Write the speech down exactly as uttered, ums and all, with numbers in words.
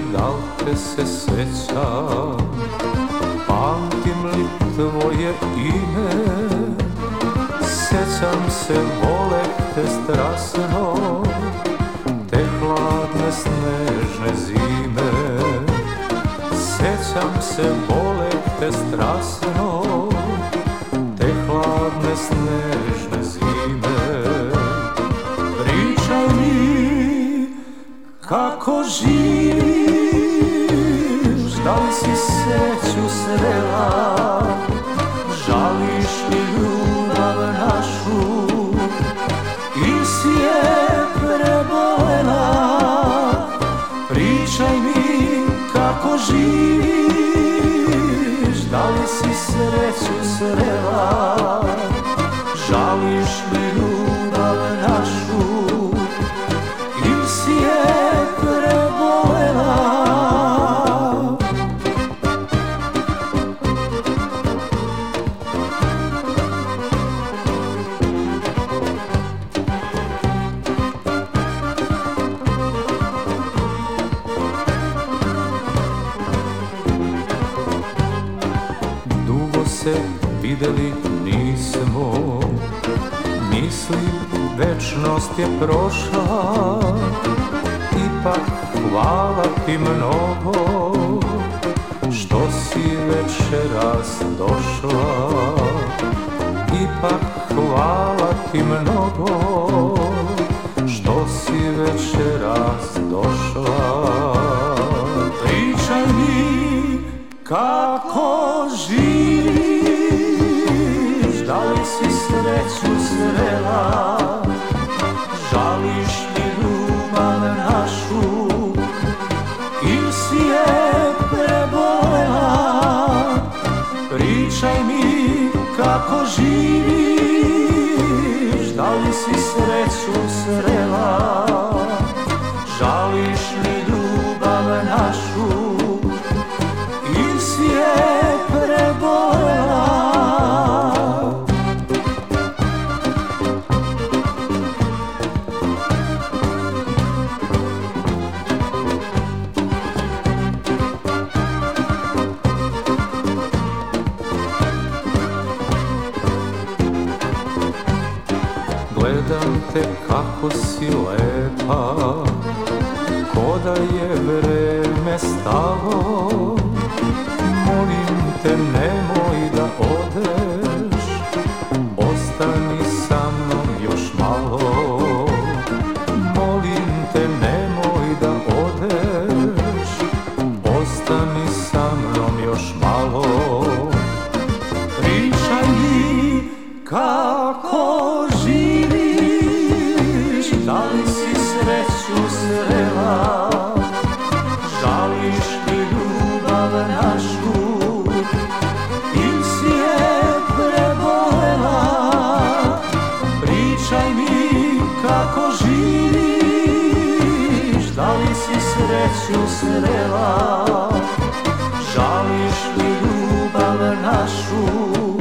da li te se sećam, pamtim li tvoje ime, sećam se vole te strasno, te hladne snežne zime. Sećam se vole te strasno, te hladne snežne zime. Pričaj mi kako živiš, da li si sreću srela, žališ li ljubav našu ili si je prebolena. Pričaj mi kako živiš, da li si sreću srela, žališ li ljubav našu ili si je prebolena. Dugo se videli nismo, mislim večnost je prošla, ipak hvala ti mnogo što si večeras došla. Ipak hvala ti mnogo što si večeras došla. Pričaj mi kako živiš, da li si sreću srela, žališ li ljubav našu ili si je prebolena. Pričaj mi kako živiš, da li si sreću srela, žališ li ljubav našu ili si je prebolena. Gledam te kako si lepa, ko da je vreme stalo. Molim te nemoj da odeš, ostani sa mnom još malo. Molim te nemoj da odeš, ostani sa mnom još malo. Pričaj mi kako živiš, da li si sreću srela, žališ li ljubav našu ili si je prebolena. Pričaj mi kako živiš, da li si sreću srela, žališ li ljubav našu